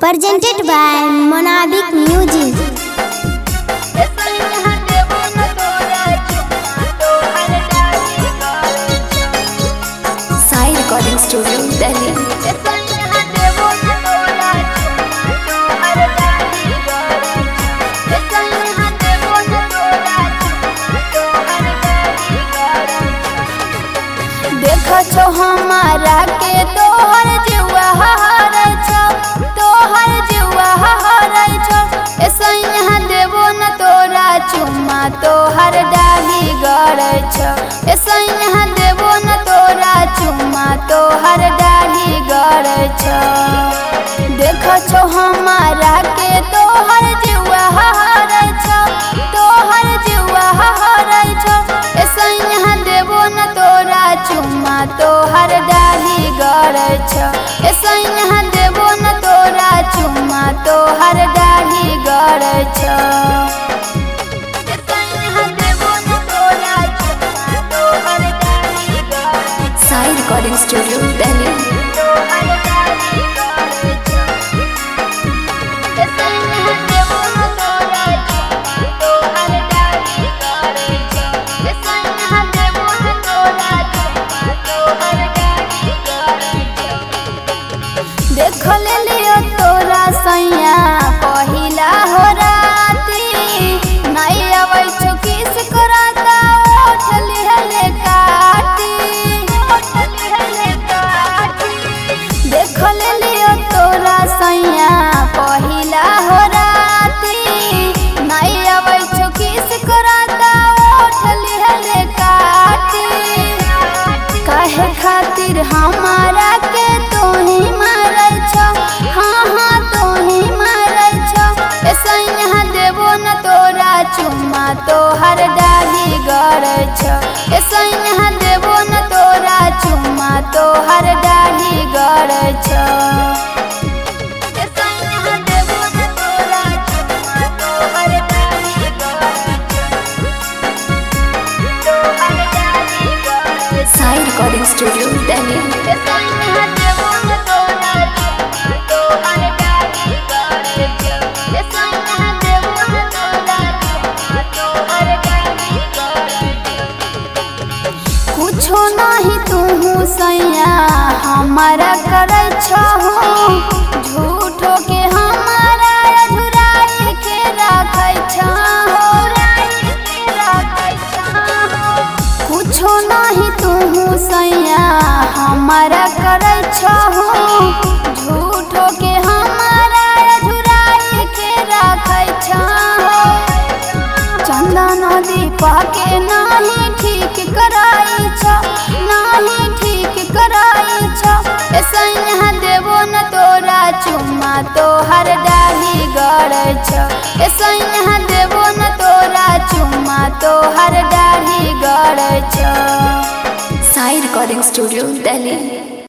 Presented by Monabic Music. Sai Recording Studio, Delhi. देखो छो हमारा के तोहर जुआ हरै छो, तोहर जुआ हरै छो। ऐसा यहाँ देबो न तोरा चुम्मा तोहर डाली गड़ै छो। ऐसा यहाँ देबो न तोरा चुम्मा तोहर डाली गड़ै छो। देखो छो हमारा के तोहर जुआ हरै छो, तोहर जुआ हरै छो। ऐसा यहाँ देबो न तोरा चुम्मा तोहर डाली गड़ै छो। ऐसा यहाँ देबो न तोरा चुम्मा तोहर डाली गड़ै छो। Sai Recording Studio, Delhi. देख ले लियो तोरा सैया पहिला हो राती, नहीं अबै छो किस कराता ओठ लिहले काटी, ओठ लिहले काटी। देख ले लियो तोरा सैया पहिला हो राती, नहीं अबै छो किस कराता ओठ लिहले काटी। काहे खातिर हमारा के तू ही मारै छो, हाँ हाँ तू ही मारै छो। ऐसा यहाँ देबो न तोरा चुम्मा तोहर डाली गड़ै छो। ऐसा यहाँ देबो न तोरा चुम्मा तोहर डाली गड़ै छो। ऐसा यहाँ देबो न तोरा चुम्मा तोहर डाली गड़ै छो, तोहर डाली गड़ै छो। Sai Recording Studio, Delhi. ऐसा यहाँ देबो न तोरा चुम्मा तोहर डाली गड़ै छो। ऐसा यहाँ देबो न तोरा चुम्मा तोहर डाली गड़ै छो। कुछो नहीं तू सैया हमारा करै छहो, झूठो के हमारा अधुराई के रखै छहो, कुछो नहीं तू सैया हमारा करै छहो, झूठो के हमारा अधुराई के रखै छहो। चंदन दीपा के नाही ठीक कराई छो, नाही ठीक कराई छो। ऐसा यहाँ देबो न तोरा चुम्मा तोहर डाली गड़ै छो। ऐसा यहाँ देबो न तोरा चुम्मा तोहर डाली गड़ै छो। Sai Recording Studio, Delhi.